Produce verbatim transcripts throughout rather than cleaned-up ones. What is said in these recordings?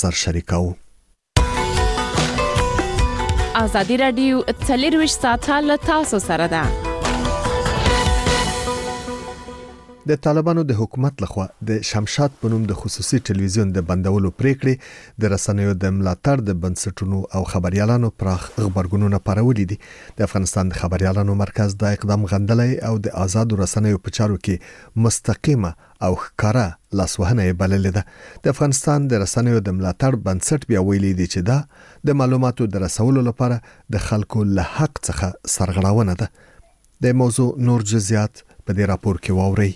سر شریکاو. ازادي رادیو څلرویشت ساعته له تاسو سره ده. د طالبانو د حکومت لخوا د شمشاد په نوم د خصوصي ټلویزیون د بندولو پریکړې د رسنیو د ملاتړ د بنسټونو او خبريالانو پراخ خبرګونونه پارولې دي. د افغانستان د خبريالانو مرکز د اقدام غندلای او د آزاد رسنیو په چارو کې مستقیمه او ښکارا لاسوهنه بللې ده. د افغانستان د رسنیو د ملاتړ بنسټ بیا ویلي دی چې دا د معلوماتو د رسولو لپاره د خلکو له حق څخه سرغړونه ده. د موضوع نور جزئیات په دې راپور کې واورئ.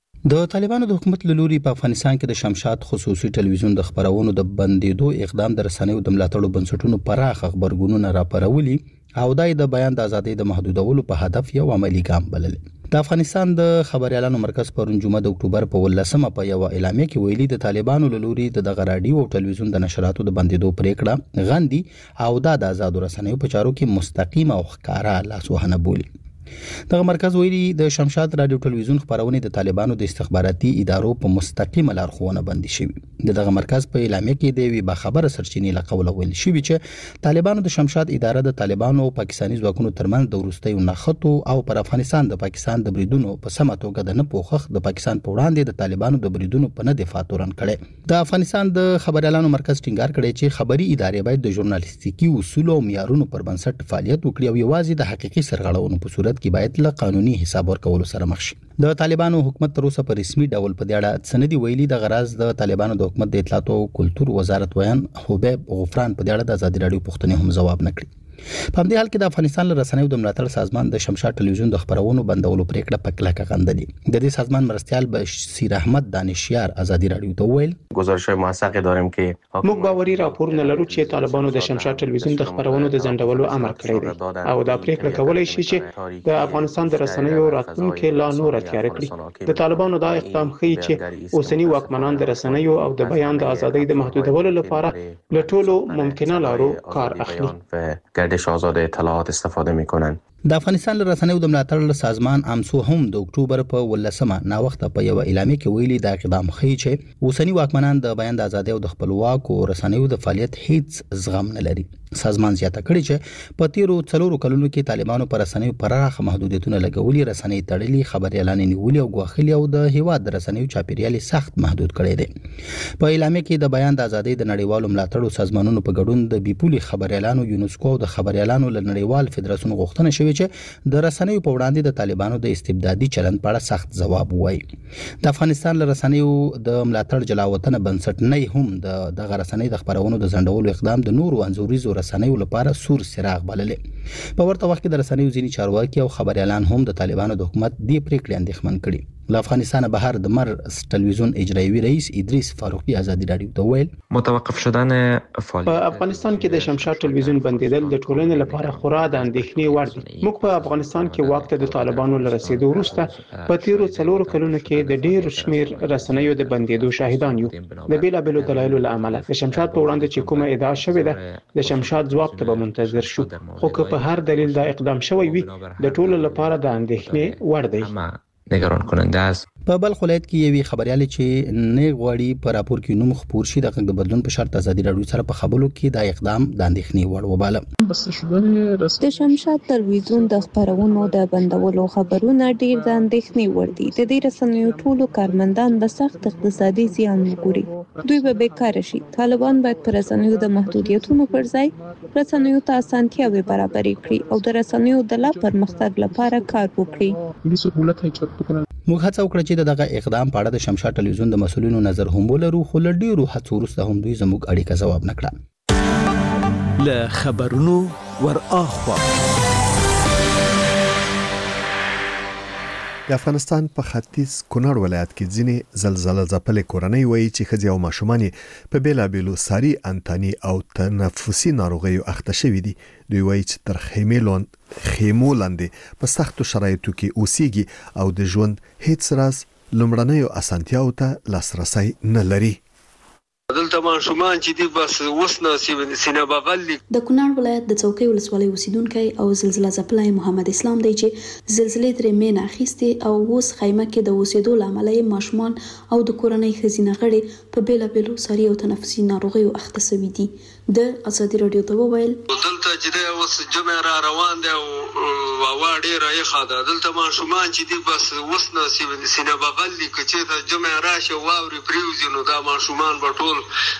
د طالبانو د حکومت لوري په افغانستان کې د شمشاد خصوصي ټلویزیون د خبرونو د بندیدو اقدام د رسنیو د ملاتړو بنسټونو پراخ خبرګونونه راپارولي او دای د بیان د ازادۍ د محدودولو په هدف یو عملی ګام بلل. د افغانستان د خبريالانو مرکز پرون جمعه د اکتوبر په ولسمه په یو اعلامیه کې ویلي د طالبانو لوري د دغه رادیو او ټلویزیون د نشراتو د بندیدو پریکړه غندي او د آزاد رسنیو په چارو کې مستقیم او ښکارا لاسوهنه بولي. دغه مرکز ویلي د شمشاد رادیو ټلویزیون خبرونه د طالبانو د استخباراتي ادارو په مستقیمه لارښوونه بندي شوی. دغه مرکز په اعلامیه کې د وی بخبره سرچینې لقوله ویل شوی چې طالبانو د شمشاد اداره د طالبانو او پاکستاني ځواکونو ترمنځ د وروستیو نخښتو او پر افغانستان د پاکستان د بریدونو په سمه توګه د نه پوښښ د پاکستان په وړاندې د طالبانو د بریدونو په نه دفاع تورن کړي. د افغانستان د خبريالانو مرکز ټینګار کړي چې خبري ادارې باید د ژورنالیستیکي اصول او معیارونو پر بنسټ فعالیت وکړي او یوازې د حقيقي سرغړونو په صورت کې باید له قانوني حساب ورکولو سره مخ شي. د طالبانو حکومت تر اوسه په رسمي ډول په دې اړه سندي ویلي د غراز د طالبانو د حکومت د اطلاعات او کلتور وزارت ویان حبیب غفران په دې اړه د ازادي رادیو پوښتنې هم جواب نکړي. په همدې حال کې د افغانستان له رسنیو د ملاتړ سازمان د شمشاد ټلویزیون د خبرونو بندولو پریکړه په کلکه غندلې. د دې سازمان مرستيال بشیر احمد دانشیار ازادي رادیو ته ویل گزارش‌های موثقی داریم که موږ باوري راپورونه لرو چې طالبانو د شمشاد ټلویزیون د خبرونو د ځنډولو امر کړی دی او دا پریکړه کولای شي چې د افغانستان د رسنیو راتلونکي لا نور تیار کړي. د طالبانو دا اقدام ښیي چې اوسنی واکمنان د رسنیو او د بیان د ازادۍ د محدودولو لپاره له ټولو ممکنه لارو کار اخلي. گردش آزاد اطلاعات استفاده می‌کنند. د افغانستان له رسنیو د ملاتړ سازمان امسو هم د اکتوبر په ولسمه نا وخت په یو اعلامیه کې ویلي د اقدام ښیي چې اوسنی واکمنان د بیان د ازادۍ او د خپلواک او رسنیو د فعالیت هیڅ زغم نه لري. سازمان زیاته کړی چې په تیرو څلورو کلونو کې طالبانو پر رسنیو پراخ محدودیتونه لګولي، رسنۍ تړلي، خبريالان نیولي او غوښلي او د هیواد د رسنیو چاپیریال سخت محدود کړی دی. په اعلامیه کې د بیان د ازادۍ د نړیوالو ملاتړو سازمانونو په ګډون د بیپولي خبريالانو یونسکو او د خبريالانو له نړیوال فدراسیون غوښتنه شوې چې د رسنیو په وړاندې د طالبانو د استبدادي چلند په اړه سخت ځواب وایي. د افغانستان له رسنیو د ملاتړ جلاوطن بنسټ نه هم د دغه رسنۍ د خبرونو د ځنډولو اقدام د نورو انزوريزو رسنیو لپاره سور سراغ بللې. په ورته وخت کې د رسنیو ځینی چارواکي او خبريالان هم د طالبانو د حکومت دی پریکړې اندېښمن کړي. له افغانستان بهر د مر ټلویزیون اجرایوي رئیس ادریس فاروقی ازادي رادیو ته ویل متوقف شدن فعالیت په افغانستان کې د شمشاد ټلویزیون بندیدل د ټولنې لپاره خورا د اندېښنې وړ دی. موږ په افغانستان کې وخت د طالبانو لرسېدو وروسته په تیرو څلورو کلونو کې د ډېر شمیر رسنیو د بندیدو شاهدان یو. د بیلابېلو دلایلو له امله د شمشاد په وړاندې چې کومه ادعا شوې ده د شمشاد ځواب ته به منتظر شو، خو که په هر دلیل دا اقدام شوی وي د ټولو لپاره د اندېښنې وړ دی. نگران کننده است. په بل ولایت کې یوې خبريالې چې نه غواړي پر راپور کې نوم خبر شي د غږ د بدلون په شرط ازادي رادیو سره په خبرو کې دا اقدام د اندېښنې وړ وباله. د شمشاد ټلویزیون د خبرونو د بندولو خبرونه ډیر د اندېښنې وړ دي. د دې رسنیو ټولو کارمندان به سخت اقتصادي زیان وګوري. دوی به بیکاره شي. طالبان باید پر رسنیو د محدودیتونو پر ځای رسنیو ته اسانتیاوې برابرې کړي او د رسنیو د لا پرمختګ لپاره کار وکړي. موږ هڅه وکړه چې دغه اقدام په اړه د شمشاد ټلویزیون د مسولینو نظر هم ولرو، خو له ډیرو هڅو وروسته هم دوی زموږ اړیکه جواب نکړه. له خبرونو ور اخوا د افغانستان په ختیځ کونړ ولایت کې ځینې زلزلې ځپلې کورنۍ وایي چې ښځې او ماشومان په بیلابېلو ساري انتاني او تنفسي ناروغیو اخته شوي دي. دوی وایي چې تر خیمو لاندې په سختو شرایطو کې اوسېږي او د ژوند هیڅ راز لومړنیو اسانتیاو ته لاسرسی نه لري. دلته ماشومان چې دی بس اوس نه سینه بغل. د کونړ ولایت د څوکۍ ولسوالۍ اوسیدونکي او زلزلہ ځپلی محمد اسلام دی چې زلزلې ترې مینه اخیستې او اوس خیمه کې د اوسېدو له امله یې ماشومان او د کورنۍ ښځینه غړي په بېلابېلو ساري او تنفسي ناروغیو اخته سوي دي. د ازادي راډیو ته وویل دلته چې دی اوس جمع را روان دی او هوا ډېره یخه ده. دلته ماشومان چې دی بس اوس نه سینه بغل دي، که چېرته جمع راشي واورې پرېوځي نو دا ماشومان به ټول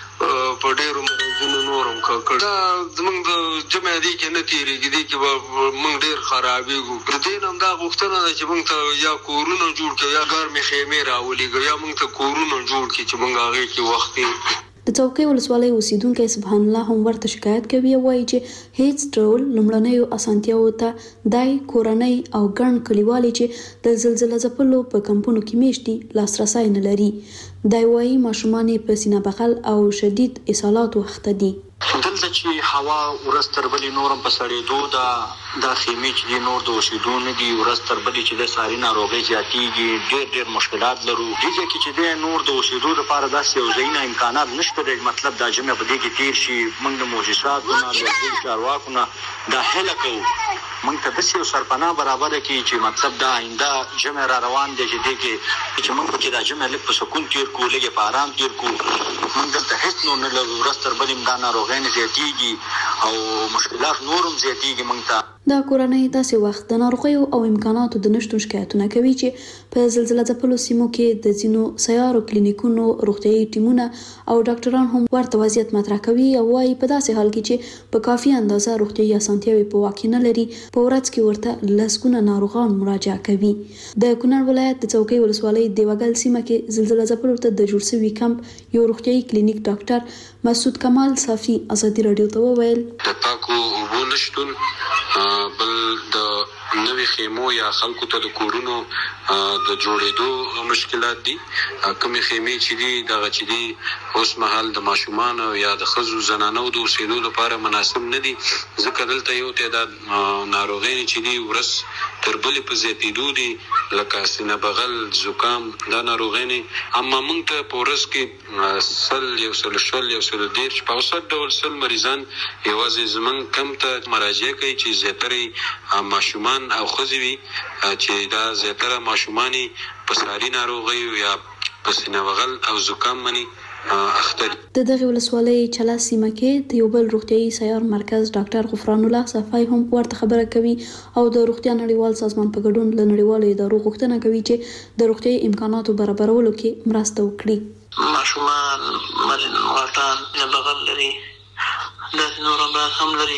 په ډېرو مرضونو نورم کړ. دا زمونږ د جمع دی کې نه تېرېږي، دی کې به مونږ ډېر خرابېږو. د دې نه هم دا غوښتنه ده چې مونږ ته یا کورونه جوړ کړي یا ګرمې خیمې راولېږي یا مونږ ته کورونه جوړ کړي چې مونږ هغې کې وخت تېر. د څوکۍ ولسوالۍ اوسیدونکي سبحان الله هم ورته شکایت کوي او وایي چې هیڅ ډول لومړنیو اسانتیاوو ته دای کورنۍ او ګڼ کلیوالي چې د زلزلې ځپلو په کمپونو کې میشتي لاسرسی نه لري. دای وایي ماشومان په سینه بغل او شدید اسهالاتو اخته دي. دلته چې هوا ورځ تر بلې نورم په سړېدو ده، دا خیمې چې دي نور د اوسېدو نه دي، ورځ تر بلې چې د ساري ناروغۍ زیاتېږي، ډېر ډېر مشکلات لرو. دې ځای کې چې دی نور د اوسېدو لپاره داسې یو ځایونه امکانات نشته دی. مطلب دا جمع په دې کې تېر شي. موږ د موجزاتو نه د ټولو چارواکو نه دا هیله کوو موږ ته داسې یو سرپناه برابره کړي چې مطلب دا آینده جمع را روان دی چې دې کې چې موږ پکې دا جمع لږ په سکون تېر کړو، لږ یې په آرام تېر کړو. موږ دلته هېڅ نور نه لرو. ورځ تر بلې دا ناروغۍ زیاتېږي او مشکلات نورم زیاتېږي موږ ته. دا کورنۍ داسې وخت د ناروغیو او امکاناتو د نشتون شکایتونه کوي چې په زلزلہ ځپلو سیمو کې د ځینو سیارو کلینیکونو روغتیايي ټیمونه او ډاکټران هم ورته وضعیت مطرح کوي او وايي په داسې حال کې چې په کافي اندازه روغتیايي اسانتیاوې په واک کې نه لري، په ورځ کې ورته لسګونه ناروغان مراجعه کوي. د کونړ ولایت د څوکۍ ولسوالۍ دیوګل سیمه کې زلزلہ ځپلو ته د جوړ شوي کمپ یو روغتیايي کلینیک ډاکټر مسعود کمال صافي ازادي راډیو ته وویل د پاکو اوبو نشتون، بل د نوې خیمو یا خلکو ته د کورونو د جوړېدو مشکلات دي. کومې خیمې چې دي دغه چې دي اوس مهال د ماشومانو یا د ښځو زنانو د اوسېدو لپاره مناسب نه دي، ځکه دلته یو تعداد ناروغۍ چې دي ورځ تر بلې په زیاتېدو دي، لکه سینه بغل، زکام، دا ناروغۍ. اما موږ ته په ورځ کې سل یو سل شل یو سل دېرش په اوسط ډول سل مریضان یوازې زموږ کمپ ته مراجعه کوي چې زیاتره ماشومان او ښځې وي، چې دا زیاتره ماشومان په ساري ناروغیو یا په سینه بغل او زکام باندې اخته دي. د دغه ولسوالۍ چلا سیمه کې د یو بل روغتیايي سیار مرکز ډاکټر غفران الله صفای هم ورته خبره کوي او د روغتیا نړیوال سازمان په ګډون له نړیوالو ادارو غوښتنه کوي چې د روغتیايي امکاناتو برابرولو کې مرسته وکړي. ماشومان مرین واټان نه بغل لري، داسې نور امراض هم لري.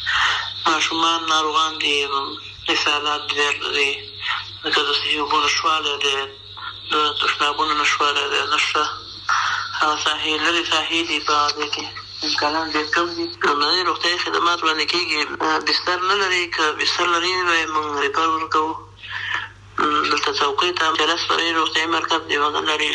ماشومان ناروغان دي، اسهالات ډېر لري، لکه د صحي اوبو نشتوالی دی، د تشنابونو نشتوالی دی، نشته. هغه ساحې لرې ساحې دي، په هغې کې امکانات ډېر کم دي. لومړني روغتیايي خدمات وړاندې کېږي. بستر نه لري، که بستر لري موږ ریفر ورکوو. دلته څوکۍ ته چلس فرعي روغتیايي مرکز دیوګل لري،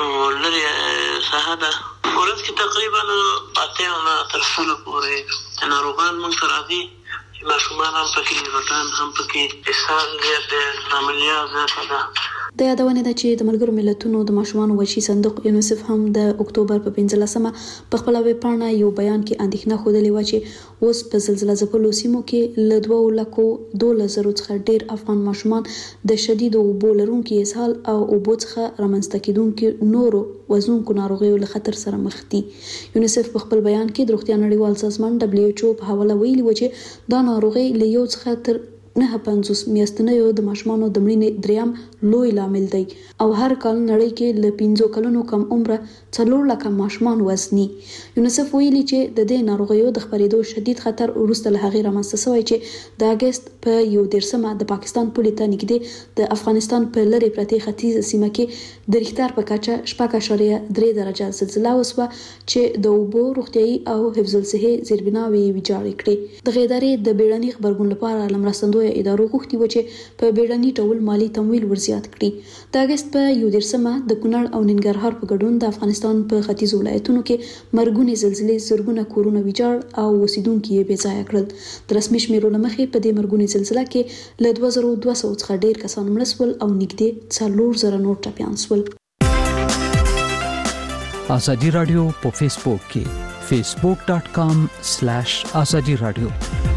لرې ساحه ده. ورځ کې تقریبا اتیا نه تر سلو پورې ناروغان موږ ته راځي، چې ماشومان هم پکې، غټان هم پکې، اسهال ډېر دی، عملیات زیاته ده. د یادونې ده چې د ملګرو ملتونو د ماشومانو وحشي صندوق یونیسف هم د اکتوبر په پنځلسمه په خپله ویبپاڼه یو بیان کې اندېښنه ښودلې وه چې اوس په زلزله ځپلو سیمو کې له دوه لکو دولس زرو څخه ډېر افغان ماشومان د شدیدو اوبو لرونکي اسهال او اوبو څخه رامنځته کېدونکي نورو وژونکو ناروغیو له خطر سره مخ دي. یونیسف په خپل بیان کې د روغتیا نړیوال سازمان دبلیو ایچ او په حواله ویلي و چې دا ناروغي له یو څخه تر نه پنځوس میاشتنیو د ماشومانو د مړینې دریم لوی لامل دی او هر کال نړۍ کې له پنځو کلونو کم عمره څلور لکه ماشومان وزني. یونیسف ویلي چې د دې ناروغیو د خپرېدو شدید خطر وروسته له هغې رامنځته شوی چې د اګست په یو دېرشمه د پاکستان پولې ته نږدې د افغانستان په لرې پرتې ختیځه سیمه کې د ریختر په کچه شپږ اعشاریه درې درجه زلزله وسوه چې د اوبو، روغتیايي او حفظ الصحې زیربناوې یې ویجاړې کړې. دغه ادارې د بیړني غبرګون لپاره له مرستندویه ادارو غوښتي و چې په بیړني ډول مالی تمویل ورزیات کړي. د اګست په یو دېرشمه د کونړ او ننګرهار په ګډون د افغانستان په ختیځو ولایتونو کې مرګونې زلزلې زرګونه کورونه ویجاړ او اوسیدونکي یې بې ځایه کړل. د رسمي شمیرو له مخې په دې مرګونې زلزله کې له دوه زره دوه سوه څخه ډېر کسان مړه شول او نږدې څلور زره نور ټپیان شول. ازادي رادیو په فیسبوک کې فیسبوک ډاٹ کام سلیش ازادي رادیو.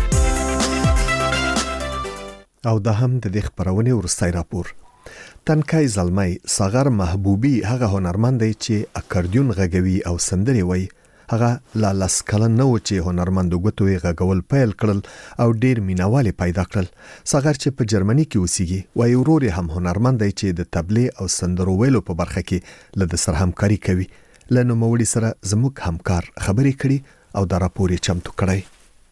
او د هم د دې خبرونه ورستای راپور. تنکای زلمی صغر محبوبي هغه هنرمند دی چې اکاردیون غږوي او سندري وایي. هغه لا لاس کلن نو چې هنرمند غوتوي غږول پیل کړل او ډیر مینوالي پیدا کړل. صغر چې په جرمني کې اوسېږي وایي ورور هم هنرمند دی چې د تبلیغ او سندرو ویلو په برخه کې له د سره همکاري کوي. لنو موړي سره زموږ همکار خبرې کړي او دا راپور یې چمتو کړی.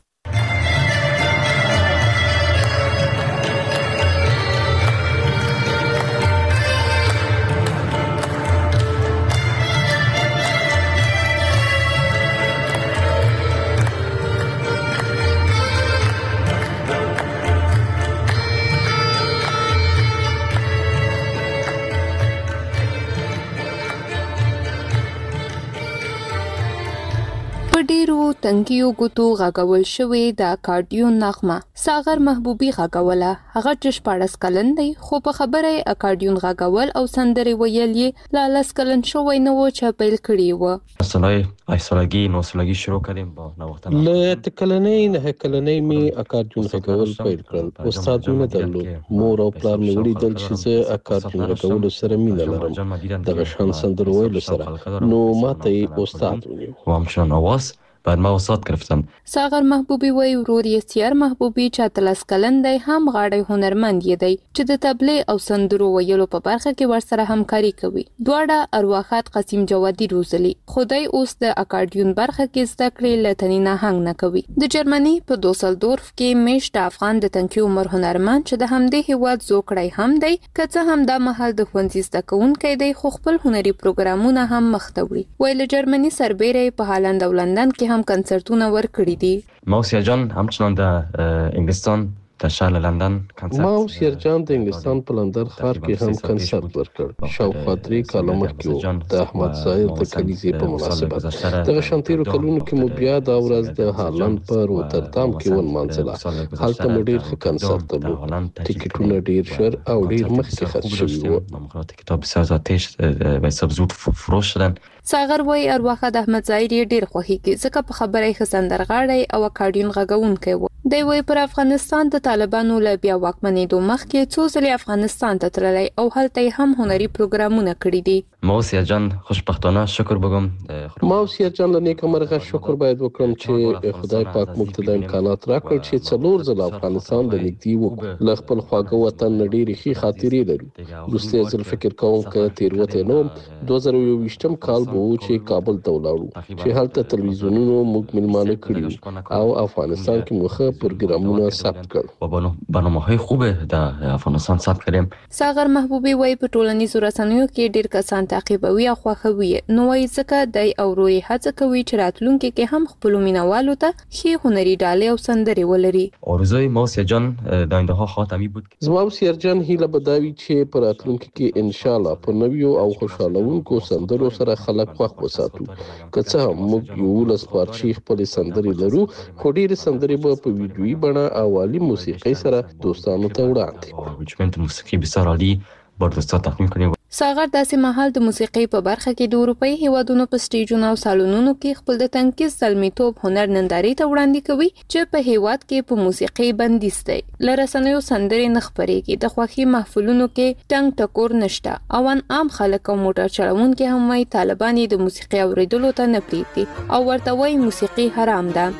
ډیرو تنګیو غوتو غاګول شوې د اکاردیون نغمه صغر محبوبي غاګوله. هغه چې شپاړس کلن دی خو په خبره اکاردیون غاګول او سندري ویل یې لا لاس کلن شوی نه و چې پیل کړی و. سنای ایسالګي نو سلګي شروع کړم با نو وخت نه له تکلنې نه کلنې می اکاردیون غاګول پیل کړل. استادونه درلود. مور او پلار مې وړي دل چې زه اکاردیون غاګول سره مینه لرم. دغه شان سندرو ویل سره نو ماته استاد ونیو. وام شون اواز بعد ما وسط گرفتم. صغر محبوبي وای ورور یې سیار محبوبي چې تلس کلن دی هم غاړی هنرمند دی چې د تبلیغ او سندرو ویلو په برخه کې ورسره همکاري کوي. دواړه ارواحات قسیم جوادي روزلي خدای اوس د اکاردیون برخه کې زده کړې لتنینا هنګ نه کوي. د جرمني په دوسلدورف کې میشت افغان د تنکي عمر هنرمند چې د همدې هیواد زوکړی هم دی کڅه هم د محل د ښوونځي زده کوونکی دی خو خپل هنري پروګرامونه هم مخته وړي. ویل جرمني سربېره په هالند او لندن کې هم کنسرتونه ورکړي دي. موسیا جان همچنان د انګلستان د شهر لندن کنسرت موسیا جان د انګلستان په لندن ښار کې هم کنسرت ورکړ. شاوخوا درې کاله مخکې د احمد ظاهر د کلیزې په مناسبت دغه شانتیرو کلونو کې مو بیا د ورځ د هالند په روتردام کې ونمانځله. هلته مو ډېر ښه کنسرت درلود. ټیکټونه ډېر ژر او ډېر مخکې خرڅ شوي وو. کتاب بسیار آتش و حساب زود فروش شدن. صغر وای ارواحه د احمد ظاهر ډیر خوښیږي ځکه په خبره یې سندرغاړی او اکاردیون غږونکی و. دی وای پر افغانستان د طالبانو له بیا واکمنېدو مخکې څو ځلې افغانستان ته تللی او هلته هم هنري پروګرامونه کړي دي. موسیا جان خوشبختانه شکر بگم. موسیا جان له نیکه مرغه شکر باید وکړم چې خدای پاک موږ ته د امکانات راکړ چې څلور ځله افغانستان د نږدې وکړو. له خپل خواږه وطن نه ډېرې ښې خاطرې لرو. وروستی ځل فکر کوم که تېروتی نه وم دوه زره یوویشتم کال به و چې کابل ته ولاړو چې هلته تلویزیونونو موږ میلمانه کړي او افغانستان کې موږ پروګرامونه ثبت کړل. و برنامه‌های خوب د افغانستان ثبت کړم. صغر محبوبي وای په ټولنیزو رسنیو کې ډېر کسان تعقیبوي او خوښوي. نو وای ځکه دای او روی هڅه کوي چې راتلونکي کې هم خپل مینوالو ته ښې هنري ډالۍ او سندري ولري. آرزوی موسیا جان د آینده ها خاتمی بود. زما موسیا جان هیله بداوي چې په راتلونکي کې ان شاء الله په نویو او خوشالونکو سندرو سره خلک خوښ وساتو. که څه هم موږ یو لس پارچې خپل سندري لرو خو ډېر سندري به په ویډیویي بڼه او عالی موسیقي سره دوستانو ته وړاندې کوو. چې موسیقي بسیار عالی بر دوستان تقدیم کړي. صغر داسې مهال د موسیقي په برخه کې د اروپאי هیوادونو په سټیجونو او سالونونو کې خپل د تنکیز زلمیتوب هنر ننداري ته وړاندې کوي چې په هیواد کې په موسیقي بندیز دی. لرسنیو سندري نه خبرېږي. د خوښي محفلونو کې ټنګ ټکور نشته او ان عام خلک او موټر چلوونکي هم وايي طالبان د موسیقي اوریدلو ته نه پریږدي او ورته وايي موسیقي حرام ده.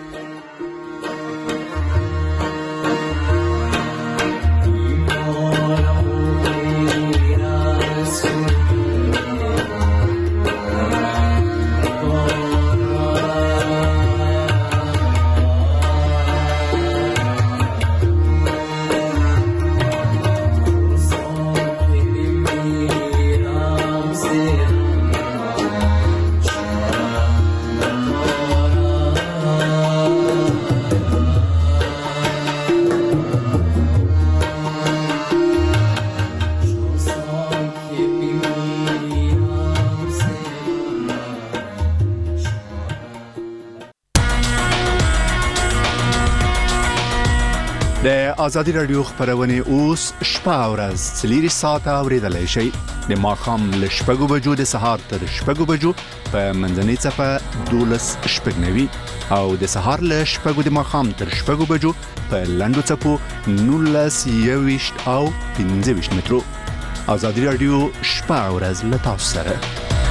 د ازادي رادیو خبرونه اوس شپه او ورځ څلور ساعته اوریدلای شئ د ماخام ل شپږو بجو د سهار تر شپږو بجو په منځنۍ صفه دولس شپږنوي او د سهار ل شپږو د ماخام تر شپږو بجو په لندو صفو نولس یويشت او پنځه ویشت مترو. ازادي رادیو شپه او ورځ له تاسو سره.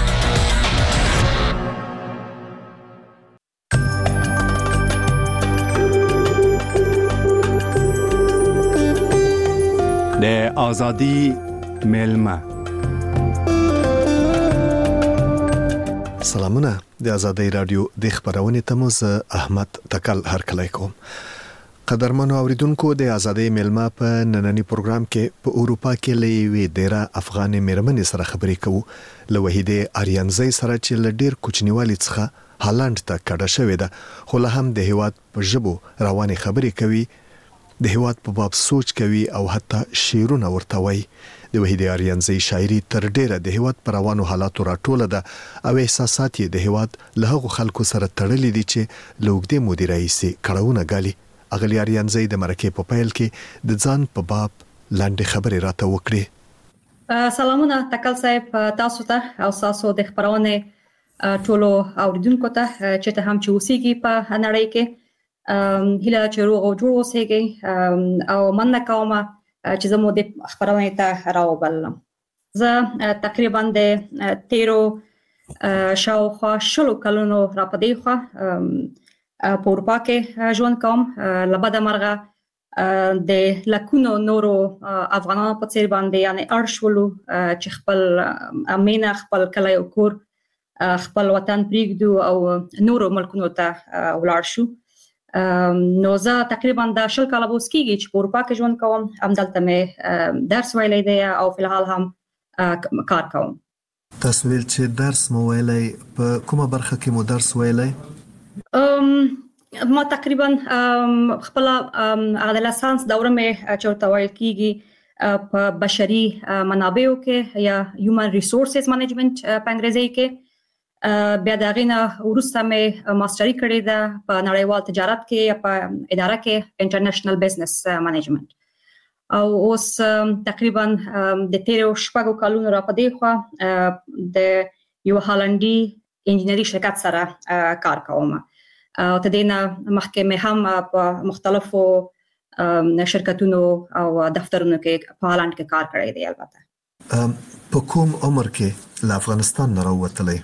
د ازادي ملما سلامونه د ازادي رادیو د خبرونه تموز احمد تکل هر کله کوم. قدرمنو اوریدونکو د ازادي ملما په نننی پروګرام کې په اروپا کې لوي ډیره افغان میرمنې سره خبرې کوو. له وحیده اریانزی سره چې ل ډیر کوچنیوالي څخه هالند ته کډه شوې ده خو له هم د هیواد په ژبو رواني خبرې کوي، د هیواد په باب سوچ کوي او حتی شعرونه ورته وایي. د وحیده اریانزی شاعري تر ډیره د هیواد پر روانو حالاتو راټوله ده او احساسات یې د هیواد له هغو خلکو سره تړلي دي چې له اوږدې مودې راهیسې کړاوونه ګالي. اغلې اریانزی د مرکې په پیل کې د ځان په باب لاندې خبرې راته وکړې. سلامونه تکل صاحب، تاسو ته او تاسو د خبرونه ټولو اوریدونکو ته چې ته هم چې اوسېږي په نړۍ کې هله چې روغ او جوړ اوسېږي او مننه کوم چې زموږ د خبرونه ته راوبلم. زه تقریبا د تیرو شاوخوا شلو کلونو را پدې خوا په اروپا کې ژوند کوم. لبد مرغه د لکونو نورو افغانانو په څیر باندې یعنی ارشولو چې خپل امینه خپل کلی او کور خپل وطن پریږدو او نورو ملکونو ته ولاړ شو. نو زه تقریبا د شل کاله اوس کېږي چې په اروپا کې ژوند کوم. همدلته مې درس ویلی دی او فی الحال هم کار کوم. تاسو ویل چې درس مو ویلی، په کومه برخه کې مو درس ویلی؟ ما تقریبا خپل هغه لسانس دوره مې چې ورته ویل کېږي په بشري منابعو کې یا هیومن ریسورسز منیجمنت په انګریزي کې. بیا د غینه ورسته مې ماستری کړې ده په نړیوال تجارت کې یا په اداره کې انټرنیشنل بزنس منیجمنت. او اوس تقریبا د تیرو شپږو کلونو را پدې خوا د یو هالندي انجینری شرکت سره کار کوم. او تدینه مخکې مې هم په مختلفو شرکتونو او دفترونو کې په هالند کې کار کړی دی. البته په کوم عمر کې له افغانستان نه راووتلی؟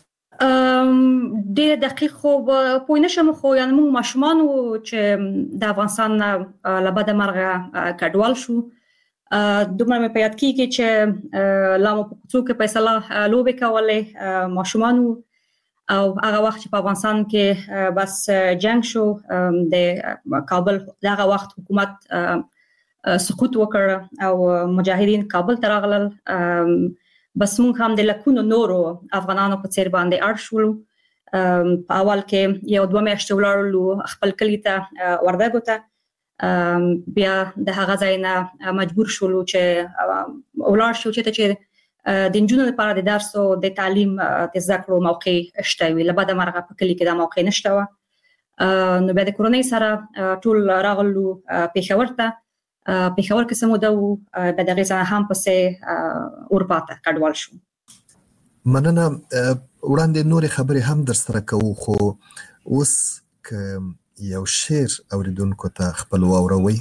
ډېر دقیق خو پوه نشم، خو یعنی موږ ماشومان وو چې د افغانستان له بده مرغه کډوال شو. دومره مې په یاد کېږي چې لا مو په کوڅو کې فیصله لوبې کولې، ماشومان وو. او هغه وخت چې په افغانستان کې بس جنگ شو، د کابل دغه وخت حکومت سقوط وکړ او مجاهدین کابل ته راغلل. بس موږ هم د لکونو نورو افغانانو په څیر باندې اړ شولو. په اول کې یو دوه میاشتې ولاړو خپل کلی ته وردګو ته، بیا د هغه ځای نه مجبور شولو چې ولاړ شو چې چې د نجونو لپاره د درس او د تعلیم د زده کړو موقع شته وي. له بده مرغه په کلی کې دا موقع نشته و. نو بیا د کورونۍ سره ټول راغلو پېښور ته. پېښور کې سمو دو به دغه ځای هم پسې اروپا ته کډوال شو. مننه. وړاندې نورې خبرې هم در سره کوو، خو اوس که یو شعر اوریدونکو ته خپل واوروئ.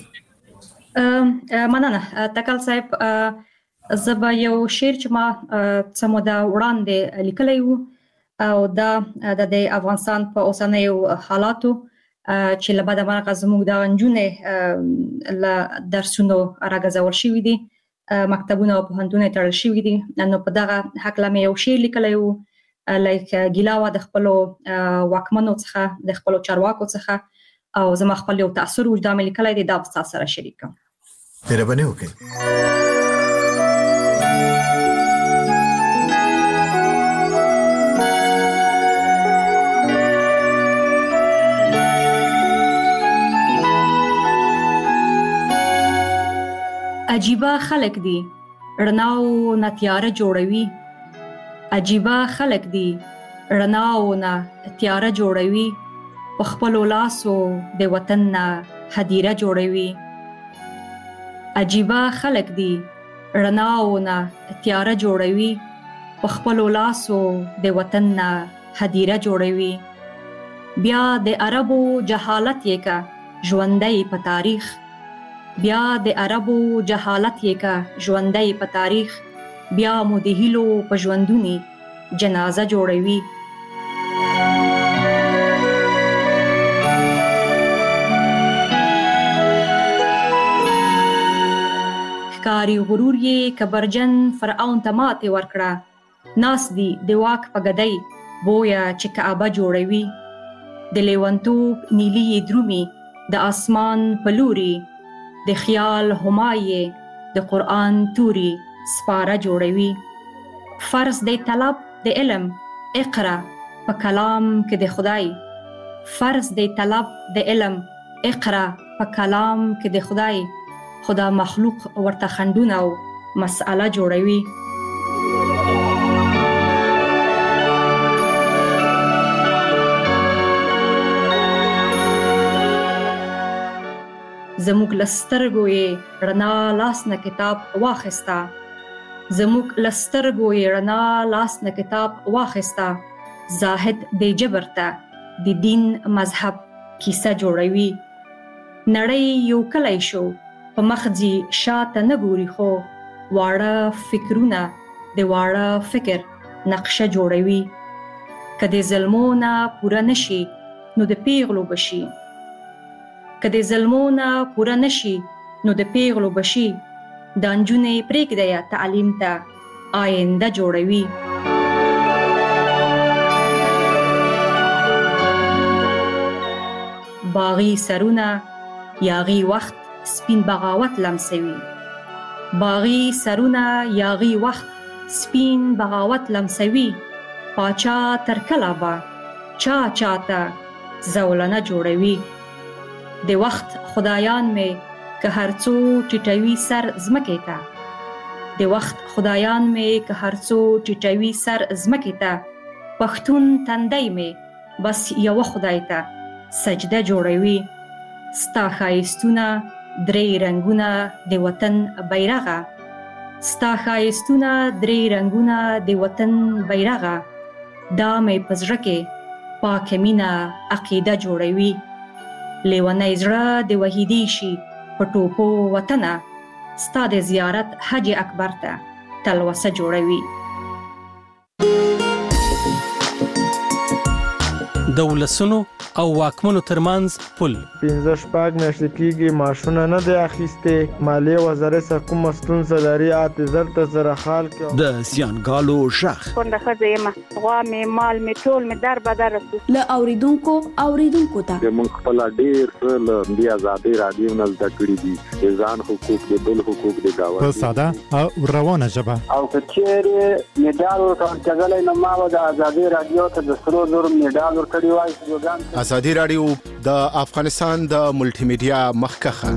مننه تکل صاحب. زه به یو شعر چې ما څه موده وړاندې لیکلی و او دا د افغانستان په اوسنیو حالاتو چې له بده مرغه زموږ د نجونې له درسونو راګرځول شوي دي، مکتبونه او پوهنتونونه تړل شوي دي. نو په دغه هکله مې یو شعر لیکلی و، لایک ګیله وه د خپلو واکمنو څخه، د خپلو چارواکو څخه، او زما خپل یو تاثر و چې دا مې لیکلی دی، دا به ستاسو سره شریک کوم. مهرباني وکړئ. عجیبه خلق دی رڼاو نه تیاره جوړوي، عجیبه خلق دی رڼاو نه تیاره جوړوي، په خپلو لاسو د وطن نه هدیره جوړوي، عجیبه خلق دي رڼاونه تیاره جوړوي په خپلو لاسو د وطن نه هدیره جوړوي. بیا د عربو جهالت یې کا ژوندی په تاریخ، بیا د عربو جهالت یې کا ژوندی په تاریخ، بیا مو د هیلو په ژوندونی جنازه جوړوي. ښکاری غرور یې کبرجن فرعون ته ماتې ورکړه، ناس دی د واک په ګدۍ بویا چې کعبه جوړوي. د لیونتوب نیلی درومي د اسمان په لوري، د خیال همایې د قرآن توري سپاره جوړوي. فرض دی طلب د علم اقرا په کلام کې د خدای، فرض دی طلب د علم اقرا په کلام کې د خدای، خدا مخلوق ورته خندونه او مسأله جوړوي. زموږ لسترګو یې رڼا لاس نه کتاب واخیستا، زموږ لسترګو یې رڼا لاس نه کتاب واخیستا، زاهد دی جبر ته د دین مذهب کیسه جوړوي. نړۍ یو کلی شو په مخځي شاته نه ګوري، خو واړه فکرونه د واړه فکر نقشه جوړوي. که د ظلمونه پوره نشي نو د پیغلو بشي، که د ظلمونه پوره نشي نو د پیغلو بشي. دا نجونې پرېږدی تعلیم ته آینده جوړوي. باغی سرونه یاغي وخت سپین بغاوت لمسوي، باغی سرونه یاغي وخت سپین بغاوت لمسوي. پاچا تر کله به چا چاته زولنه جوړوي. د وخت خدایان مې که هر څو ټیټوي سر ځمکې ته، د وخت خدایان مې که هر څو ټیټوي سر ځمکې ته، پښتون تندی مې بس یو خدای ته سجده جوړوي. ستا ښایستونه درې رنگونه د وطن بیرغه، ستا ښایستونه درې رنگونه د وطن بیرغه. دا مې په زړه کې پاکه مینه عقیده جوړوي. لیونی زړه د وحیدی شي په ټوپو وطنه، ستا د زیارت حج اکبر ته تلوسه جوړوي. د ولسونو او واکمنو ترمنځ پل پنځه شپږ میاشتې کېږي معاشونه نه دی اخیستې. مالیې وزارت څخه کومه ستونزه لري اته زر ته زره خال کې د زیانګالو شخ کونډه ښځه یم، غوا مې مال مې ټول مې در بدر رسو. له اوریدونکو اوریدونکو ته موږ خپل ډېر څه له دې ازادي رادیو نه زده کړي دي، د ځان حقوق د بل حقوق د گاونډي په ساده او روانه ژبه. او که چیرې میډال ورکول کېدلی نو ما به د ازادي رادیو ته د سرو زرو میډال ورکړی وای. ازادي رادیو د افغانستان د ملټي میډیا مخکخه.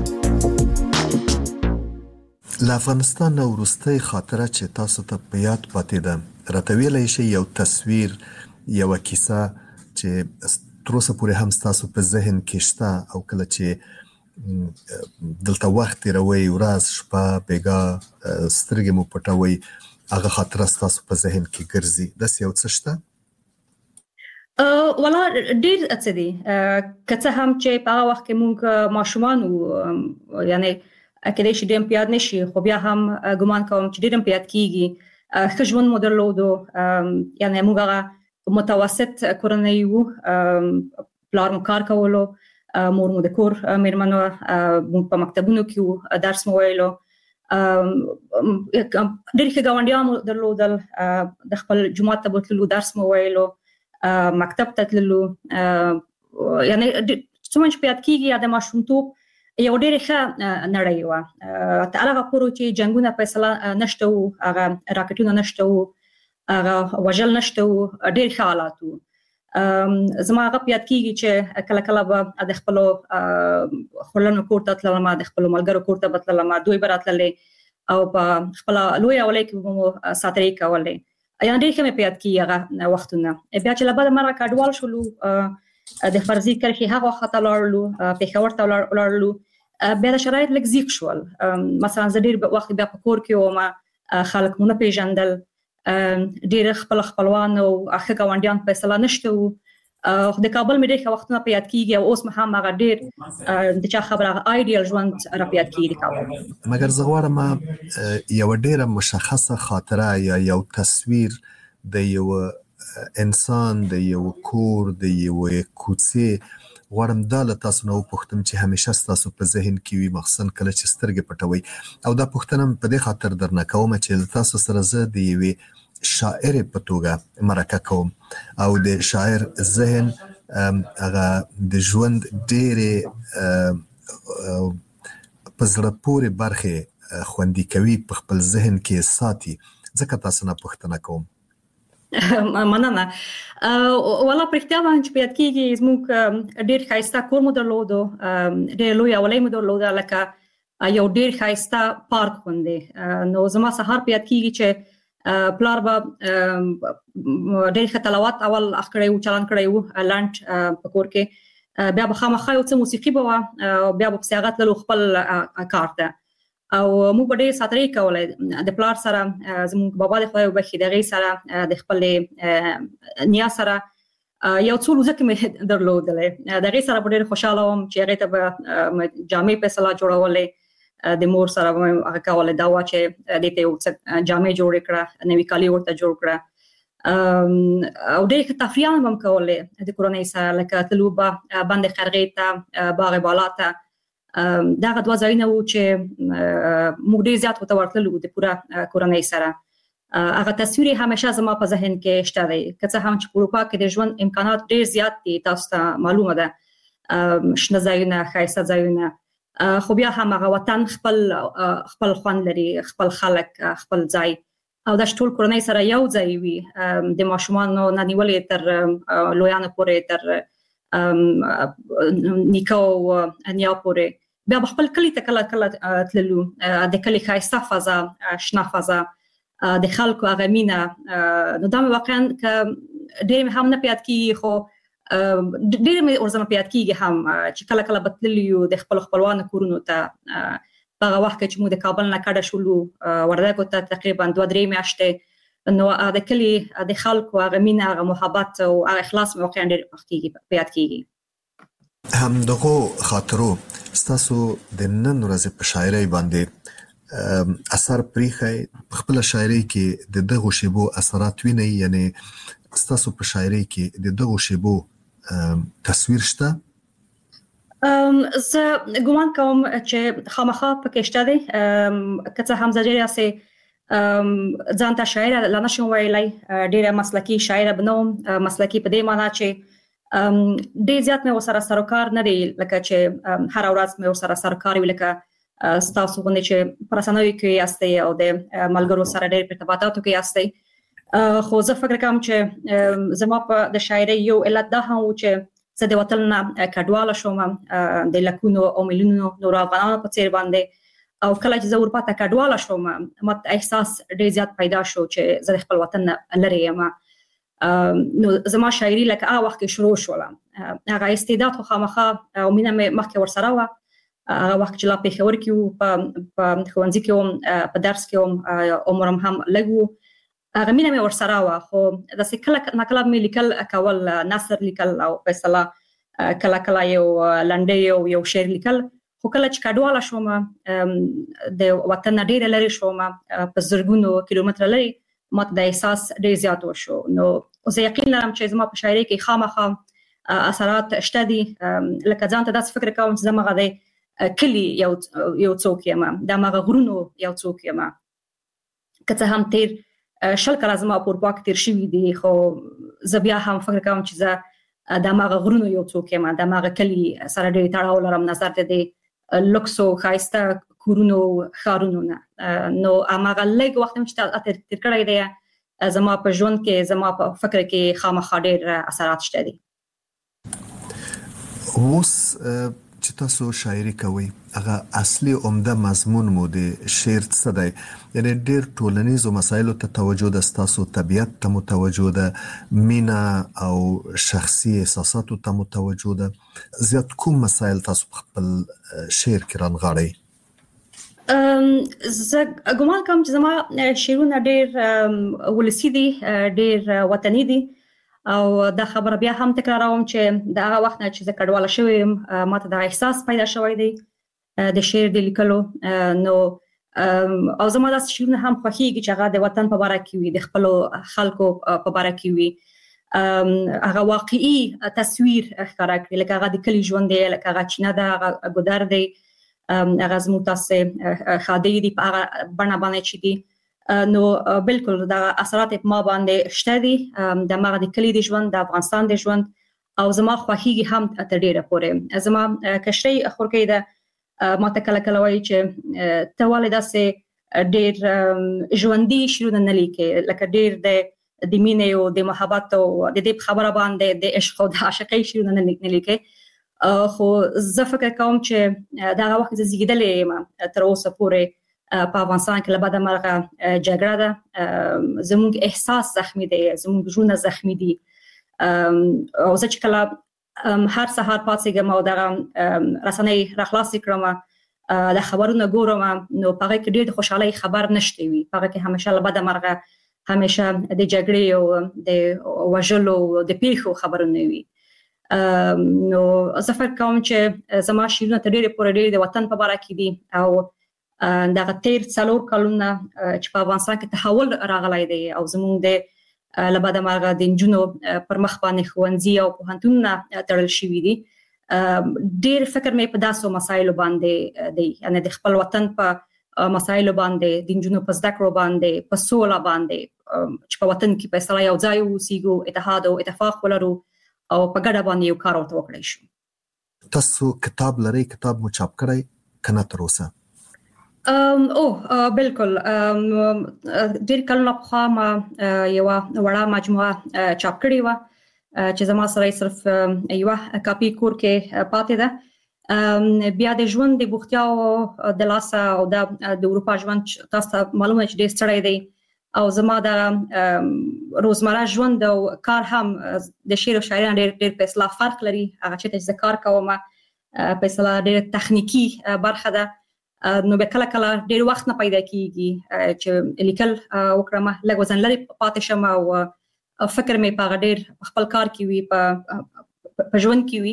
له افغانستان نه وروستۍ خاطره چې تاسو ته په یاد پاتې ده، راته ویلی شئ یو تصویر، یوه کیسه چې تر اوسه پورې هم ستاسو په ذهن کې شته، او کله چې دلته وخت تېروئ، ورځ شپه بېګا سترګې مو پټوئ، هغه خاطره ستاسو په ذهن کې ګرځي. داسې یو څه شته؟ ولا ډیر څه دي، که څه هم چې په هغه وخت کې موږ ماشومان وو، یعنی کېدای شي ډېر په یاد نشي، خو بیا هم ګمان کوم چې ډېر په یاد کېږي. ښه ژوند مو درلودو، یعنی موږ هغه متوسط کورنۍ وو، پلار مو کار کولو، مور مو د کور مېرمن وه، موږ په مکتبونو کې وو، درس مو ویلو، ډېر ښه ګاونډیان مو درلودل، د خپل جومات ته بوتللو، درس مو ویلو، مکتب ته تللو. یعنی څومره چې په یاد کېږي د ماشومتوب یو ډېره ښه نړۍ وه. تر هغه پورې چې جنګونه فیصله نشته وو، هغه راکټونه نشته وو، هغه وژل نشته وو، ډېر ښه حالات وو. زما هغه په یاد کېږي چې کله کله به د خپلو خپلوانو کور ته تللم، د خپلو ملګرو کور ته به تللم، دوی به راتللې او په خپله لویه اولۍ کې به مو ساترې کولې. یعنې ډېر ښه مې په یاد کېږي هغه وختونه. بیا چې له بده مرغه کډوال شولو، د فرضي کرښې هغه خواته لاړلو، پېښور ته ولاړلو، بیا د شرایط لږ زیات شول. مثلا زه ډیر وخت بیا په کور کې وم، خلک مونږ پیژندل، ډیر خپل خپلوان او اخه ګاونډیان په اصطلاح نشته وو. د کابل مې ډېر وختونه په یاد کیږي او اوس مې هم هغه ډیر د چا خبره ایډیال ژوند را په یاد کیږي کابل. مګر زه غواړم یو ډیره مشخصه خاطره یا یو تصویر د یو انسان، د یو کور، د یو کوڅې غواړم دا له تاسو نه وپوښتم چې همیشه ستاسو په ذهن کې وي، مخصوصا کله چې سترګې پټوي. او دا پوښتنه په دې خاطر درنه کوم چې تاسو سره زه د یوې شاعر په توګه مرکه کوم او د شاعر ذهن هغه د ژوند ډېرې په زړه پورې برخې خوندي کوي، په خپل ذهن کې ساتي. ځکه تاسو نه پوښتنه کوم. مننه. والله پرختیا باندې په یاد کېږي زموږ ډېر ښایسته کور مو درلودو، ډېر لوی اولۍ مو درلوده، لکه یو ډېر ښایسته پارک غوندې. نو زما سهار په یاد کېږي چې پلار به ډېر ښه تلاوت اول اخ کړی و، چالان کړی و لنډ په کور کې، بیا به خامخا یو څه موسیقي به وه، بیا به پسې هغه تللو خپل کار ته. او موږ به ډېر ساترې کولې د پلار سره، زموږ بابا د خدای وبخښي د هغې سره، د خپلې نیا سره یو څو لوځکې مې درلودلې. د هغې سره به ډېر خوشحاله وم چې هغې ته به جامې په اصطلاح جوړولې، د مور سره به هغه کولې، دا وه چې دې ته یو څه جامې جوړې کړه، نوي کالي ورته جوړ کړه. او ډېر ښه تفریحان به هم کولې د کورنۍ سره، لکه تلو به بند خرغې ته، باغ بالا ته. دغه دوه ځایونه وو چې موږ ډېر زیات ورته ورتللو د پوره کورنۍ سره. هغه تصویر یې همیشه زما په ذهن کې شته دی، که څه هم چې په اروپا کې د ژوند امکانات ډېر زیات دي، تاسو ته معلومه ده، شنه ځایونه، ښایسته ځایونه، خو بیا هم هغه وطن خپل خپل خوند لري، خپل خلک، خپل ځای. او دا ټول کورنۍ سره یو ځای وي، د ماشومانو نه نیولې تر لویانو پورې، تر نیکه او نیا پورې. بیا به خپل کلي ته کله کله تللو، د کلي ښایسته فضا، شنه فضا، د خلکو هغه مینه. نو دا مې واقعا که ډېر مې هم نه په یاد کېږي، خو ډېر مې ورځنه په یاد کېږي هم چې کله کله به تللي یو د خپلو خپلوانو کورونو ته. په هغه وخت کې چې موږ د کابل نه کډه شولو وردګو ته تقریبا دوه درې میاشتې، نو د کلي د خلکو هغه مینه، هغه محبت او هغه اخلاص مې واقعا ډېر په یاد کېږي. همدغه خاطرو ستاسو د نن ورځې په شاعرۍ باندې اثر پریښی، په خپله شاعرۍ کې د دغو شیبو اثرات وینئ؟ یعنې ستاسو په شاعرۍ کې د دغو شیبو تصویر شته؟ زه ګومان کوم چې خامخا پکې شته دی، که څه هم زه ډېره هسې ځان ته شاعره لا نشم ویلی، ډېره مسلکي شاعره به نه وم. مسلکي په دې معنا چې ډېر زیات مې ورسره سروکار نه دی، لکه چې هره ورځ مې ورسره سروکار وي، لکه ستاسو غوندې چې په رسنیو کې یاستئ او د ملګرو سره ډېر په ارتباطاتو کې یاستئ. خو زه فکر کوم چې زما په د شاعرۍ یو علت دا هم و چې زه د وطن نه کډواله شوم، د لکونو او میلیونونو نورو افغانانو په څېر باندې. او کله چې زه اروپا ته کډواله شوم، ماته احساس ډېر زیات پیدا شو چې زه د خپل وطن نه لرې یم. نو زما شاعري لکه هغه وخت کې شروع شوله. هغه استعداد خو خامخا او مینه مې مخکې ورسره وه. هغه وخت چې لا پېښور کې وو، په ښوونځي کې وم، په درس کې وم، عمر هم لږ و، هغه مینه مې ورسره وه. خو داسې کله ناکله مې لیکل کول، نثر لیکل او په اصطلاح کله کله یو لنډۍ او یو شعر لیکل. خو کله چې کډواله شوم، د وطن نه ډېره لرې شوم، په زرګونو کیلومتره لرې، ماته د احساس ډېر زیات وشو. نو زه یقین لرم چې زما په شاعرۍ کې خامخا اثرات شته دي. لکه ځان ته داسې فکر کوم چې زه مغه د کلي یو یو څوک یم، د مغه غرونو یو څوک یم. که څه هم تیر شل کاله زما په اروپا کې تیر شوي دي، خو زه بیا هم فکر کوم چې زه د مغه غرونو یو څوک یم، د مغه کلي سره ډېر تړاو لرم، نظر د دې لوکسو ښایسته کورونو ښارونو نه. نو هماغه لږ وخت هم چې تیر کړی دی زما په ژوند کې، زما په فکر کې خامخا ډېر اثرات شته دي. اوس چې تاسو شاعري کوي هغه اصلي عمده مضمون مو د شعر څه دی؟ یعنی ډېر ټولنیزو مسایلو ته توجه ده، ستاسو طبیعت ته متوجه ده، مینا او شخصي احساساتو ته متوجه ده. زیات کوم مسایل تاسو په خپل شعر کې رانغاړئ؟ زه ګومان کوم چې زما شعرونه ډېر ولسي دي، ډېر وطني دي، او دا خبره بیا هم تکراروم چې دا هغه وخت نه چې زه کډواله شوې یم ماته دا احساس پیدا شوی دی د شعر د لیکلو. نو او زما داسې شعرونه هم خوښېږي چې هغه د وطن په باره کې وي، د خپلو خلکو په باره کې وي، هغه واقعي تصویر ښکاره کړي، لکه هغه د کلي ژوند دی، لکه هغه چینه ده، هغه ګودر دی، هغه زموږ تاسې ښادۍ دي په هغه بڼه باندې چې دي. نو بالکل دا اثرات په ما باندې شته دي، د ما د کلی د ژوند، د افغانستان د ژوند، او زما خوښیږي هم تر ډیره پورې. زما کشري خورکې ده ما ته کله کله وایي چې ته ولې داسې ډیر ژوندۍ شعرونه نه لیکې، لکه ډیر د د مینې او د محبت او د دې خبره باندې د عشق او د عاشقۍ شعرونه نه لیکې. خو زه فکر کوم چې دا هغه وخت زیږیدلې یم تر اوسه پورې په افغانستان کې لباده مرغه جګړه ده، زموږ احساس زخمی دی، زموږ ژوند زخمی دي. او زه چې کله هر سهار پاتېږم او دغه رسنۍ راخلاصې کړم، د خبرونه ګورم، نو په هغه کې ډېر د خوشحالۍ خبر نشته وي، په هغه کې همیشه لباده مرغه، همیشه د جګړې او د وژلو د پیښو خبرونه وي. نو زه فکر کوم چې زما شعرونه تر ډېرې پورې ډېر د وطن په باره کې دي، او دغه تیر څلور کلونه چې په افغانستان کې تحول راغلی دی او زموږ د لباده مرغه د نجونو پر مخ باندې ښوونځي او پوهنتونونه تړل شوي دي، ډېر فکر مې په داسو مسایلو باندې دی، یعنی د خپل وطن په مسایلو باندې، د نجونو په زده کړو باندې، په سوله باندې، چې په وطن کې په اصطلاح یو ځای اوسېږو، اتحاد او اتفاق ولرو او په ګډه باندې یو کار ورته وکړی شو. تاسو کتاب لرئ؟ کتاب مو چاپ کړی که نه تر اوسه؟ او بالکل ډېر کلونه پخوا ما یوه وړه مجموعه چاپ کړې وه چې زما سره یې صرف یوه کاپي کور کې پاتې ده. بیا د ژوند د بوختیاو د لاسه او د اروپا ژوند تاسو ته معلومه چې ډېر ستړی دی، او زما د روزمره ژوند او کار هم د شعر او شاعري ډېر ډېر په اصطلاح فرق لري. هغه چې زه کار کوم په اصطلاح ډېر تخنیکي برخه ده، نو به کله کله ډېر وخت نه پیدا کیږي چې لیکل وکړم، لږ وزن لري پاتې شم او فکر مې په ډېر خپل کار کې وي، په ژوند کې وي،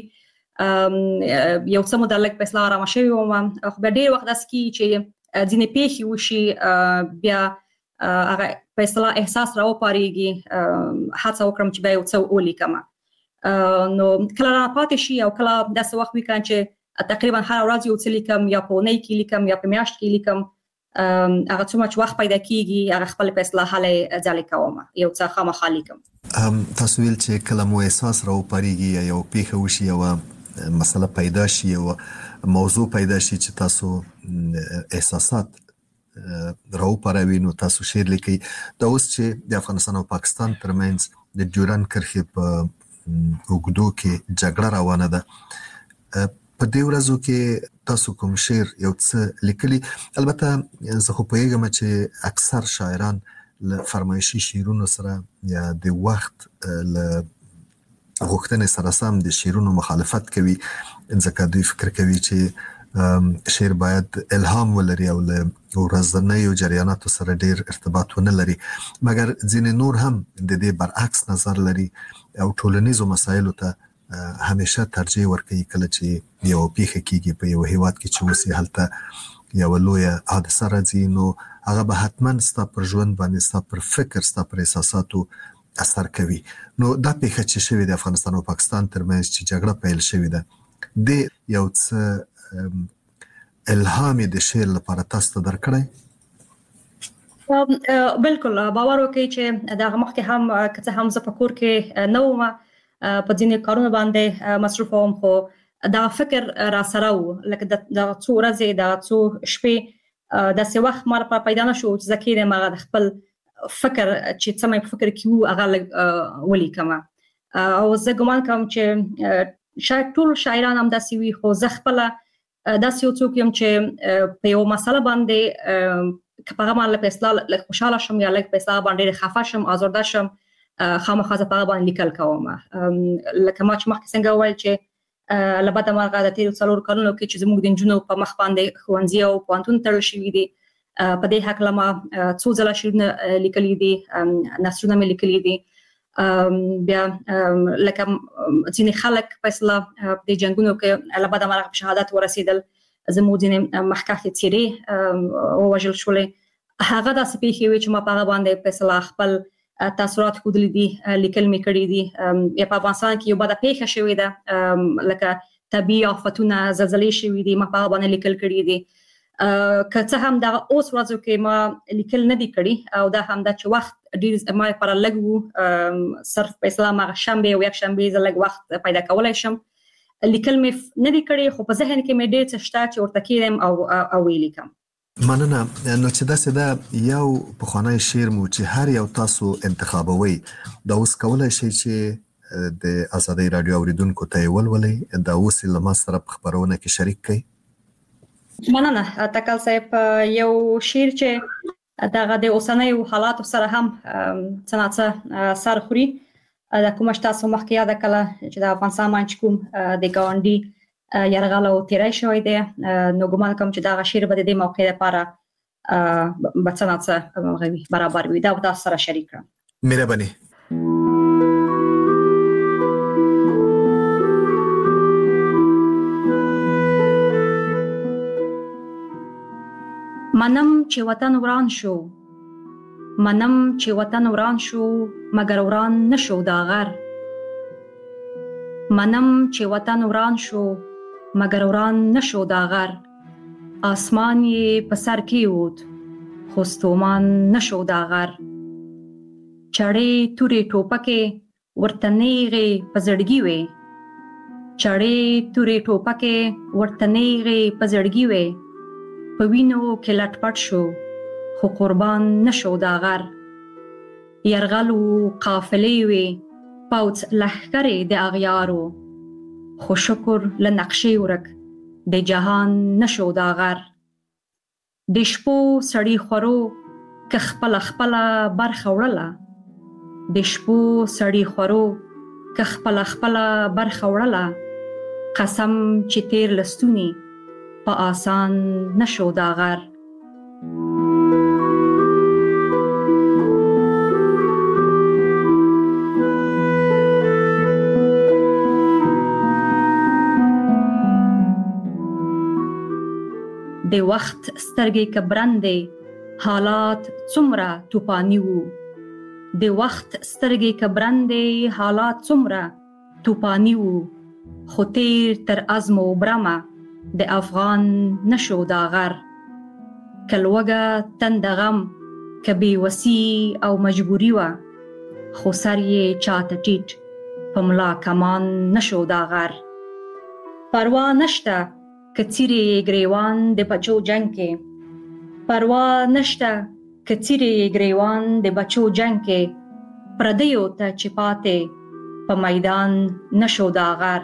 یو څه موده لږ په اصطلاح ارامه شوې وم، خو بیا ډېر وخت داسې کېږي چې ځینې پیښې وشي، بیا هغه په اصطلاح احساس راوپارېږي، هڅه وکړم چې بیا یو څه ولیکم. نو کله را پاتې شي او کله داسې وخت وي چې تقریبا هر ورځ یو څه لیکم، یا په اونۍ کې لیکم یا په میاشت کې لیکم، هغه څومره چې وخت پیدا کیږي هغه خپل په اصطلاح هلې ځلې کوم، یو څه خامخا لیکم. تاسو ویل چې کله مو احساس راوپارېږي یا یو پیښه وشي، یوه مسله پیدا شي، یوه موضوع پیدا شي چې تاسو احساسات راوپاروي، نو تاسو شعر لیکئ. دا اوس چې د افغانستان او پاکستان ترمنځ د ډیورنډ کرښې په اوږدو کې جګړه روانه ده، په دې ورځو کې تاسو کوم شعر یو څه لیکلي؟ البته زه خو پوهېږم چې اکثر شاعران له فرمایشي شعرونو سره یا د وخت له غوښتنې سره سم د شعرونو مخالفت کوي، ځکه دوی فکر کوي چې شعر باید الهام ولري او له ورځنیو جریاناتو سره ډېر ارتباط ونه لري، مګر ځینې نور هم د دې برعکس نظر لري او ټولنیزو مسایلو ته همیشه ترجیح ورکوي. کله چې یو پیښه کیږي په یو هیواد کې چې اوس هلته یو لویه حادثه راځي، نو هغه به حتما ستا پر ژوند باندې، ستا پر فکر، ستا پر احساساتو اثر کوي. نو دا پیښه چې شوې د افغانستان او پاکستان ترمنځ چې جګړه پیل شوې ده، د یو څه الهام د شعر لپاره تاسو ته درکړی؟ بالکل باور وکړئ چې دا مخکې هم که څه هم زه په کور کې نه وم، په ځینې کارونه باندې مصروف وم، خو دا فکر را سره و، لکه د څو ورځې د څو شپې داسې وخت ما لپاره پیدا نه شو چې زه کېدم هغه د خپل فکر چې څه مې په فکر کې و هغه لږ ولیکم. او زه ګمان کوم چې شاید ټول شاعران هم داسې وي، خو زه خپله داسې یو څوک یم چې په یو مسله باندې که په هغه باندې فیصله لږ خوشحاله شم یا لږ فیصله باندې خفه شم، آزرده شم، خامخا زه په هغه باندې لیکل کوم. لکه ما چې مخکې څنګه وویل چې له بده مرغه د تېرو څلورو کلونو کې چې زموږ د نجونو په مخ باندې ښوونځي او پوهنتون تړل شوي دي، په دې هکله ما څو ځله شعرونه لیکلي دي، نثرونه مې لیکلي دي. بیا لکه ځینې خلک په اصطلاح د جنګونو کې له بده مرغه په شهادت ورسېدل، زموږ ځینې مخکښې څېرې ووژل شولې. هغه داسې پېښې وې چې ما په هغه باندې په اصطلاح خپل تاثرات ښودلي دي، لیکل مې کړي دي. یا په افغانستان کې یو بده پېښه شوې ده، لکه طبیعي آفتونه، زلزلې شوي دي، ما په هغه باندې لیکل کړي دي. که څه هم دغه اوس ورځو کې ما لیکل نه دي کړي، او دا هم دا چې وخت ډېر ما لپاره لږ و، صرف په اصطلاح هغه شنبې او یکشنبې زه لږ وخت پیدا کولی شم. لیکل مې نه دي کړي، خو په ذهن کې مې ډېر څه شته چې ورته کښېنم او او ولیکم. مننه. نو چې داسې ده یو پخوانی شعر مو چې هر یو تاسو انتخابوي، دا اوس کولی شئ چې د ازادۍ راډیو اوریدونکو ته یې ولولئ، دا اوس یې له ما سره په خپرونه کې شریک کړئ. مننه تکل صاحب. یو شعر چې دغه د اوسنیو حالاتو سره هم څه نه څه سر خوري، د کومه چې تاسو مخکې یاده کړه چې د افغانستان باندې کوم د ګاونډي یرغل او تیری شوی دی، نو ګمان کوم چې دغه شعر به د دې موقع لپاره به څه نه څه برابر وي. دا به تاسو سره شریک کړم. مهرباني. منم چې وطن وران شو، منم چې وطن وران شو، مگر وران نشو دا غر. منم چې وطن وران شو، مگر وران نشو دا غر. آسمان یې په سر کې ووت، خو ستومان نشو دا غر. چړې تورې ټوپکې ورته نیغې په زړګي وې، چړې تورې ټوپکې ورته نیغې په زړګي وې. په وینو کې لټ پټ شو، خو قربان نشو دا غر. یرغل و قافلې وې، پوځ لښکرې د اغیارو، خو شکر له نقشې ورک د جهان نشو دا غر. د شپو سړي خورو که خپله خپله برخه وړله، د شپو سړي خورو که خپله خپله برخه وړله. قسم چې تیر لستونی په آسان نشو دا غر. د وخت سترګې کبرندې حالات څومره توپانی وو، د وخت سترګې کبرندې حالات څومره توپانی وو. خو تیر تر عزم و برمه د افغان نشو دا غر. کلوګه تند غم که بې وسی او مجبوری وه، خو سر یې چاته ټیټ په ملا کمان نشو دا غر. پروا نشته که څیرې ګریوان د بچو جنگ کې، پروا نشته که څیرې ګریوان د بچو جنگ کې. پردیو ته چې پاتې په میدان نشو دا غر.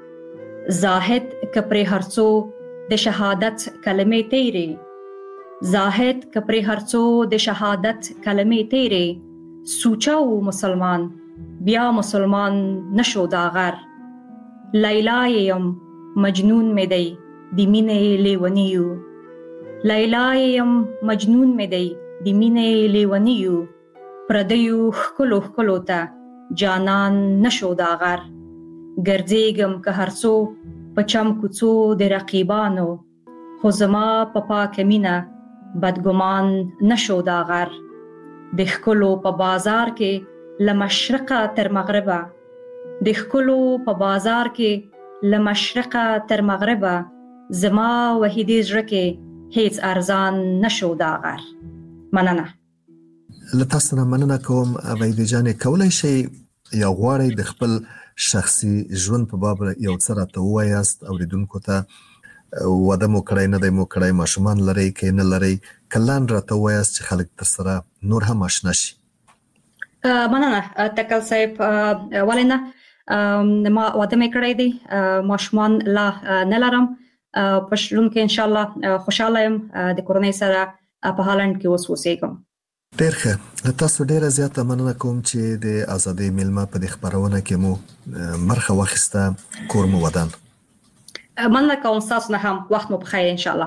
زاهد کپری هرڅو د شهادت کلمې تیرې، زاهد کپری هرڅو د شهادت کلمې تیرې. سوچاو مسلمان بیا مسلمان نشو دا غر. لیلا یم مجنون می دی د مینې لیونیو، لیلا یم مجنون می دی د مینې لیونیو. پردیو ښکلو ښکلو ته جانان نشو دا غر. ګرځېږم که هر څو په چم کوڅو د رقیبانو، خو زما په پاکه مینه بدګمان نشو دا غر. د ښکلو په بازار کې له مشرقه تر مغربه، د ښکلو په بازار کې له مشرقه تر مغربه، زما وحیدې زړه کې هیڅ ارزان نشو دا غر. مننه. له تاسو نه مننه کوم. عبیدې جانې، کولی شئ یا غواړئ د خپل شخصي ژوند په باب یو څه راته ووایاست اوریدونکو ته؟ واده مو کړی، نه دی مو کړی، ماشومان لرئ که نه لرئ؟ کلان راته ووایاست چې خلک در سره نور هم آشنا شي. مننه تکل صاحب. ولې نه، ما واده مې کړی دی ماشومان لا نه لرم په ژوند کې ان شاء الله خوشاله يم د کورنۍ سره په هالند کې اوس اوسېږم. ډېر ښه. تاسو ډېره زیاته مننه کوم چې د ازادۍ میلمه په دې خبرونه کې مو برخه واخیسته. کور مو ودان. مننه کوم تاسو نه هم وخت مو بخیر ان شاء الله.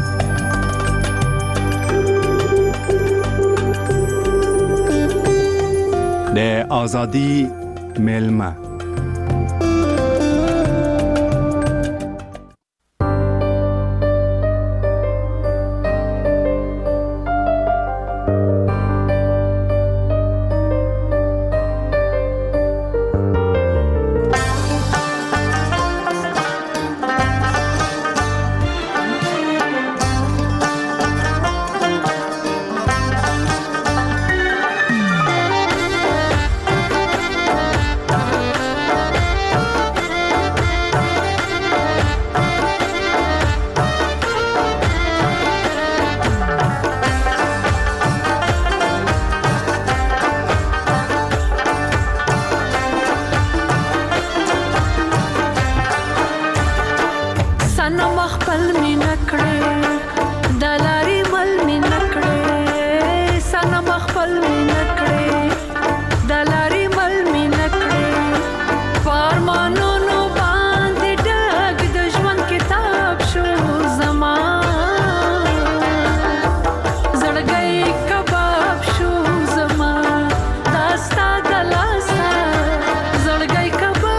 د ازادۍ میلمه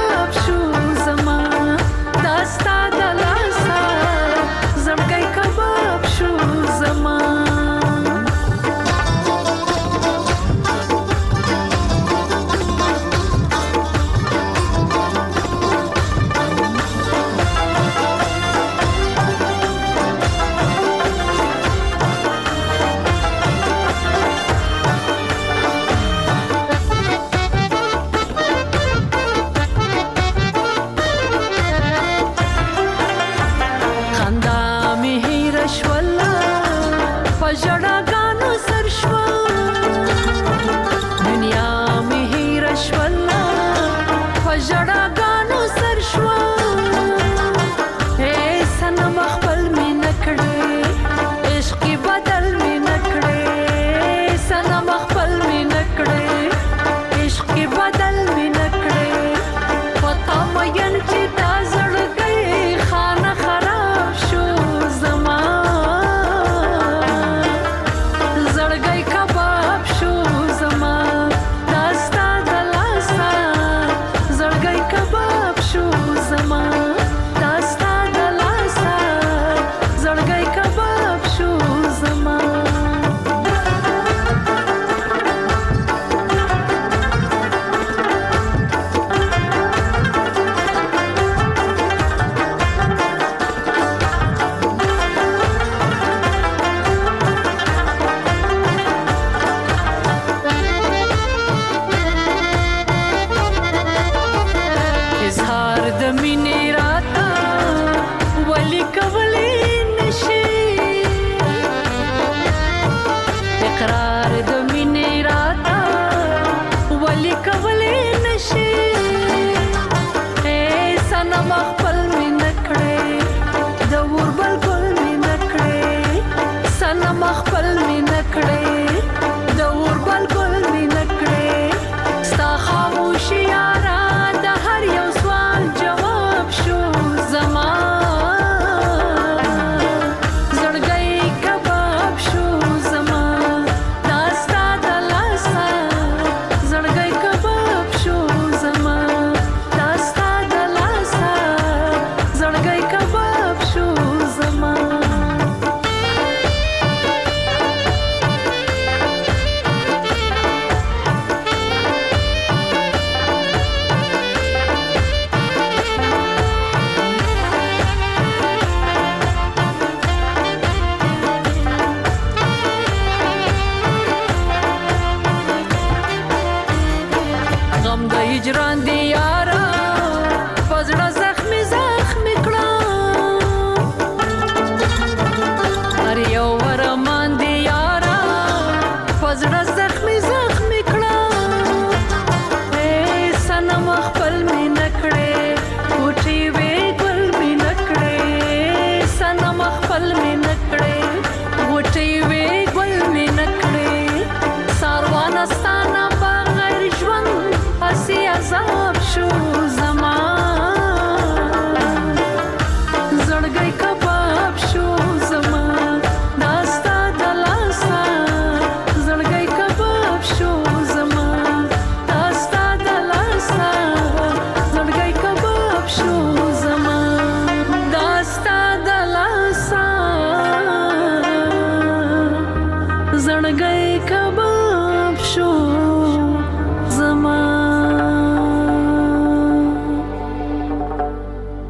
Come on.